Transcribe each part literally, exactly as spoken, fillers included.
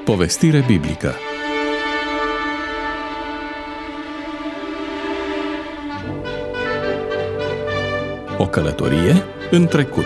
Povestire biblică. O călătorie în trecut.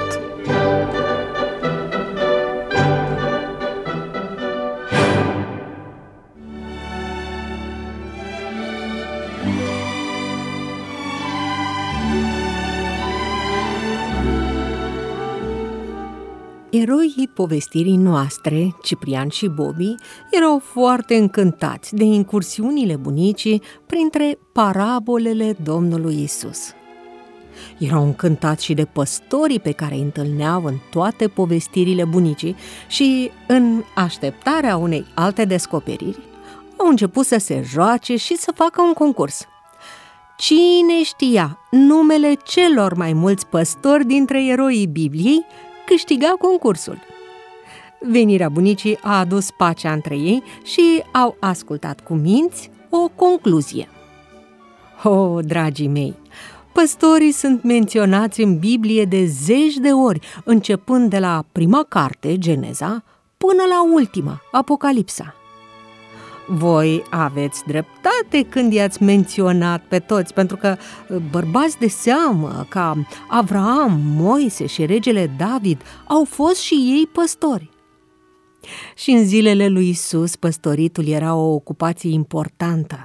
Eroii povestirii noastre, Ciprian și Bobby, erau foarte încântați de incursiunile bunicii printre parabolele Domnului Isus. Erau încântați și de păstorii pe care îi întâlneau în toate povestirile bunicii și, în așteptarea unei alte descoperiri, au început să se joace și să facă un concurs. Cine știa numele celor mai mulți păstori dintre eroii Bibliei câștiga concursul. Venirea bunicii a adus pacea între ei și au ascultat cu minți o concluzie. O, dragii mei, păstorii sunt menționați în Biblie de zeci de ori, începând de la prima carte, Geneza, până la ultima, Apocalipsa. Voi aveți dreptate când i-ați menționat pe toți, pentru că bărbați de seamă ca Avraam, Moise și regele David au fost și ei păstori. Și în zilele lui Isus, păstoritul era o ocupație importantă.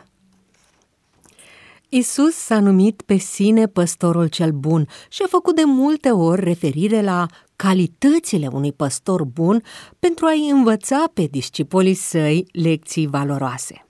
Isus s-a numit pe sine păstorul cel bun și a făcut de multe ori referire la calitățile unui păstor bun pentru a-i învăța pe discipolii săi lecții valoroase.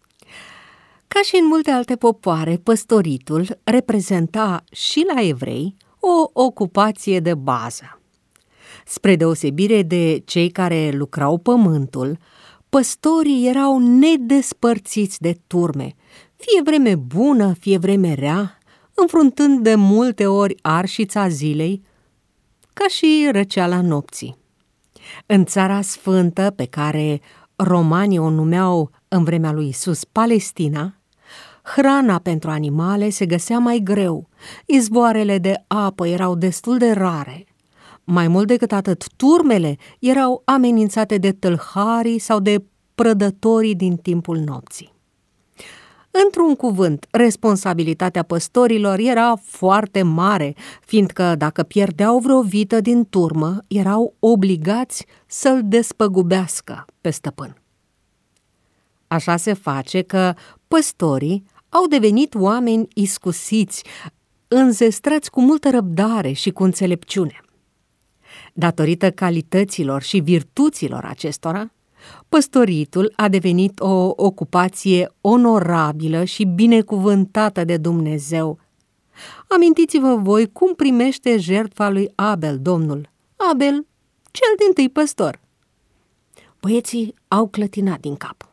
Ca și în multe alte popoare, păstoritul reprezenta și la evrei o ocupație de bază. Spre deosebire de cei care lucrau pământul, păstorii erau nedespărțiți de turme, fie vreme bună, fie vreme rea, înfruntând de multe ori arșița zilei, ca și răceala nopții. În Țara Sfântă, pe care romanii o numeau în vremea lui Isus Palestina, hrana pentru animale se găsea mai greu, izvoarele de apă erau destul de rare. Mai mult decât atât, turmele erau amenințate de tâlharii sau de prădătorii din timpul nopții. Într-un cuvânt, responsabilitatea păstorilor era foarte mare, fiindcă dacă pierdeau vreo vită din turmă, erau obligați să-l despăgubească pe stăpân. Așa se face că păstorii au devenit oameni iscusiți, înzestrați cu multă răbdare și cu înțelepciune. Datorită calităților și virtuților acestora, păstoritul a devenit o ocupație onorabilă și binecuvântată de Dumnezeu. Amintiți-vă voi cum primește jertfa lui Abel Domnul, Abel, cel dintâi păstor. Băieții au clătinat din cap.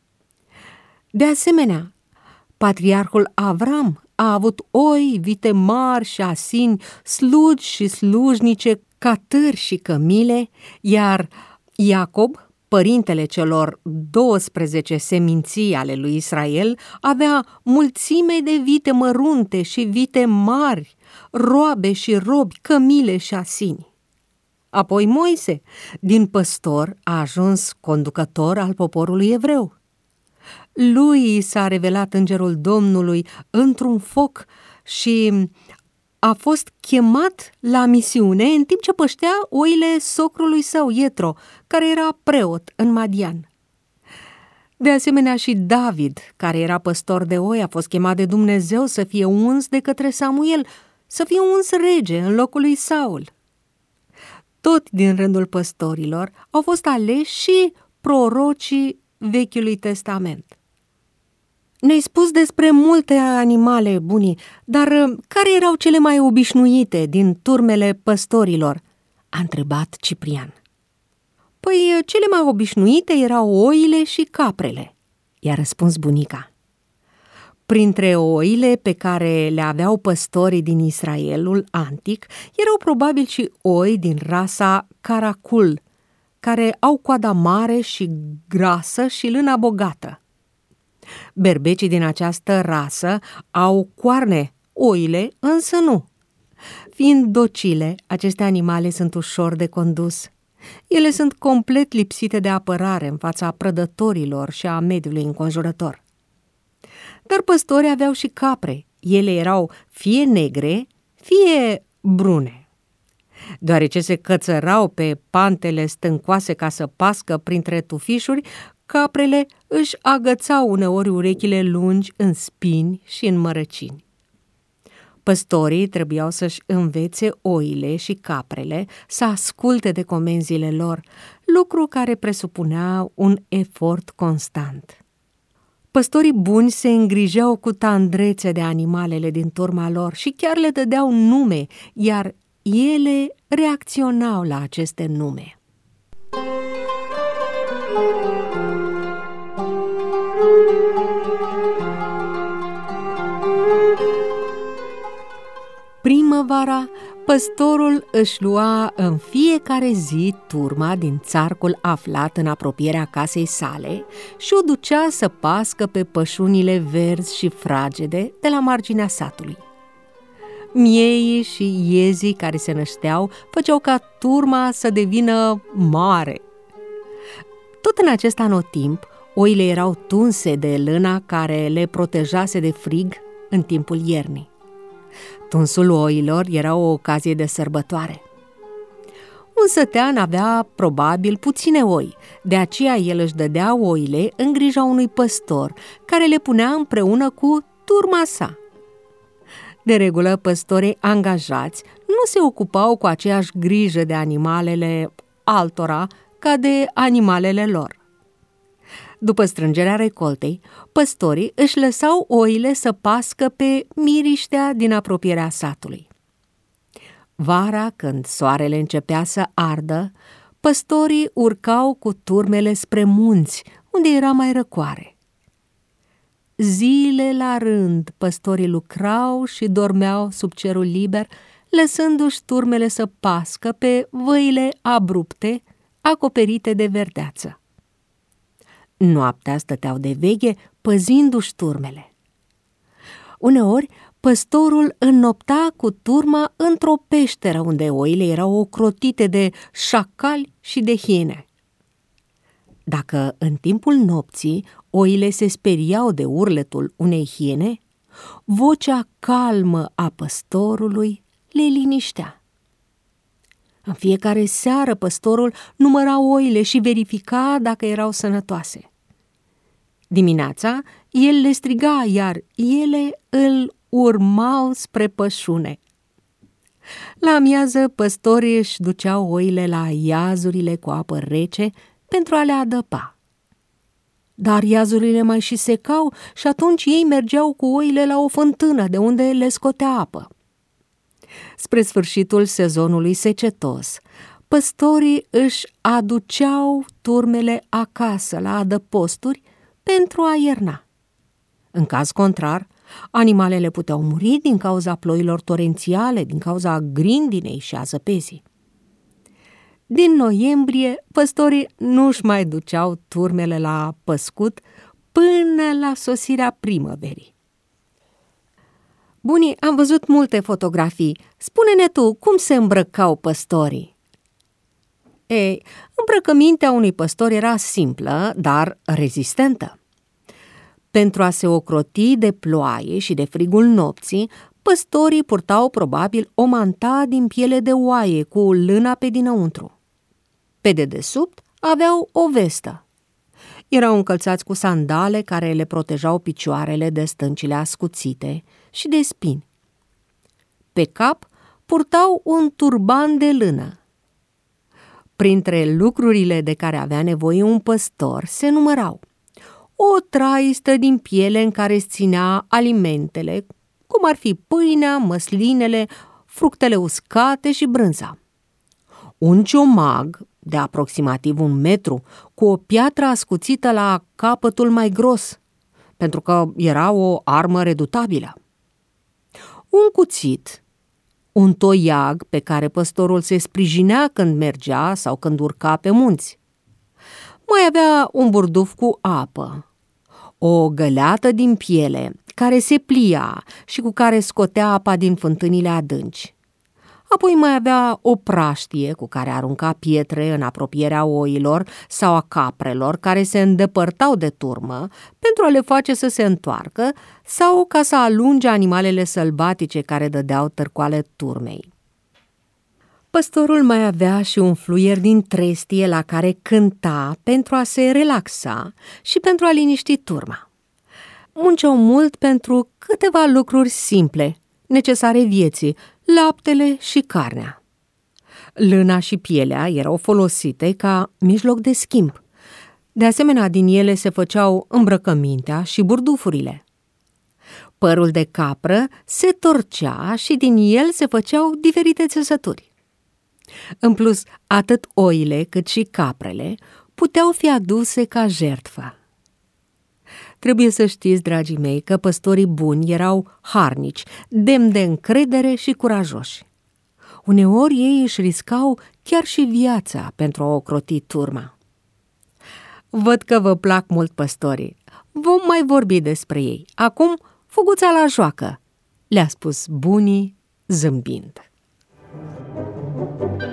De asemenea, patriarhul Avram a avut oi, vite mari și asini, slugi și slujnice, catâri și cămile, iar Iacob, părintele celor douăsprezece seminții ale lui Israel, avea mulțime de vite mărunte și vite mari, roabe și robi, cămile și asini. Apoi Moise, din păstor, a ajuns conducător al poporului evreu. Lui s-a revelat îngerul Domnului într-un foc și a fost chemat la misiune în timp ce păștea oile socrului său, Ietro, care era preot în Madian. De asemenea și David, care era păstor de oi, a fost chemat de Dumnezeu să fie uns de către Samuel, să fie uns rege în locul lui Saul. Tot din rândul păstorilor au fost aleși și prorocii Vechiului Testament. Ne-ai spus despre multe animale, bunii, dar care erau cele mai obișnuite din turmele păstorilor? A întrebat Ciprian. Păi, cele mai obișnuite erau oile și caprele, i-a răspuns bunica. Printre oile pe care le aveau păstorii din Israelul antic, erau probabil și oi din rasa caracul, care au coada mare și grasă și lână bogată. Berbecii din această rasă au coarne, oile însă nu. Fiind docile, aceste animale sunt ușor de condus. Ele sunt complet lipsite de apărare în fața prădătorilor și a mediului înconjurător. Dar păstorii aveau și capre. Ele erau fie negre, fie brune. Deoarece se cățărau pe pantele stâncoase ca să pască printre tufișuri, caprele își agățau uneori urechile lungi în spini și în mărăcini. Păstorii trebuiau să-și învețe oile și caprele să asculte de comenzile lor, lucru care presupunea un efort constant. Păstorii buni se îngrijeau cu tandrețe de animalele din turma lor și chiar le dădeau nume, iar ele reacționau la aceste nume. Primăvara, păstorul își lua în fiecare zi turma din țarcul aflat în apropierea casei sale și o ducea să pască pe pășunile verzi și fragede de la marginea satului. Mieii și iezii care se nășteau făceau ca turma să devină mare. Tot în acest anotimp, oile erau tunse de lâna care le protejase de frig în timpul iernii. Tunsul oilor era o ocazie de sărbătoare. Un sătean avea probabil puține oi, de aceea el își dădea oile în grija unui păstor, care le punea împreună cu turma sa. De regulă, păstorii angajați nu se ocupau cu aceeași grijă de animalele altora ca de animalele lor. După strângerea recoltei, păstorii își lăsau oile să pască pe miriștea din apropierea satului. Vara, când soarele începea să ardă, păstorii urcau cu turmele spre munți, unde era mai răcoare. Zile la rând, păstorii lucrau și dormeau sub cerul liber, lăsându-și turmele să pască pe văile abrupte, acoperite de verdeață. Noaptea stăteau de veche, păzindu-și turmele. Uneori, păstorul înnopta cu turma într-o peșteră unde oile erau ocrotite de șacali și de hiene. Dacă în timpul nopții oile se speriau de urletul unei hiene, vocea calmă a păstorului le liniștea. În fiecare seară păstorul număra oile și verifica dacă erau sănătoase. Dimineața, el le striga, iar ele îl urmau spre pășune. La amiază, păstorii își duceau oile la iazurile cu apă rece pentru a le adăpa. Dar iazurile mai și secau și atunci ei mergeau cu oile la o fântână de unde le scotea apă. Spre sfârșitul sezonului secetos, păstorii își aduceau turmele acasă la adăposturi pentru a ierna. În caz contrar, animalele puteau muri din cauza ploilor torențiale, din cauza grindinei și a zăpezii. Din noiembrie, păstorii nu-și mai duceau turmele la păscut până la sosirea primăverii. Bunii, am văzut multe fotografii. Spune-ne tu, cum se îmbrăcau păstorii? Ei, îmbrăcămintea unui păstor era simplă, dar rezistentă. Pentru a se ocroti de ploaie și de frigul nopții, păstorii purtau probabil o manta din piele de oaie cu lâna pe dinăuntru. Pe dedesubt aveau o vestă. Erau încălțați cu sandale care le protejau picioarele de stâncile ascuțite și de spini. Pe cap purtau un turban de lână. Printre lucrurile de care avea nevoie un păstor se numărau o traistă din piele în care îți ținea alimentele, cum ar fi pâinea, măslinele, fructele uscate și brânza. Un ciomag de aproximativ un metru, cu o piatră ascuțită la capătul mai gros, pentru că era o armă redutabilă. Un cuțit, un toiag pe care păstorul se sprijinea când mergea sau când urca pe munți. Mai avea un burduf cu apă, o găleată din piele care se plia și cu care scotea apa din fântânile adânci. Apoi mai avea o praștie cu care arunca pietre în apropierea oilor sau a caprelor care se îndepărtau de turmă pentru a le face să se întoarcă sau ca să alunge animalele sălbatice care dădeau târcoale turmei. Păstorul mai avea și un fluier din trestie la care cânta pentru a se relaxa și pentru a liniști turma. Munceau mult pentru câteva lucruri simple, necesare vieții, laptele și carnea. Lâna și pielea erau folosite ca mijloc de schimb. De asemenea, din ele se făceau îmbrăcămintea și burdufurile. Părul de capră se torcea și din el se făceau diferite țesături. În plus, atât oile cât și caprele puteau fi aduse ca jertfă. Trebuie să știți, dragii mei, că păstorii buni erau harnici, demni de încredere și curajoși. Uneori ei își riscau chiar și viața pentru a ocroti turma. Văd că vă plac mult păstorii. Vom mai vorbi despre ei. Acum, fuguța la joacă, le-a spus bunii zâmbind.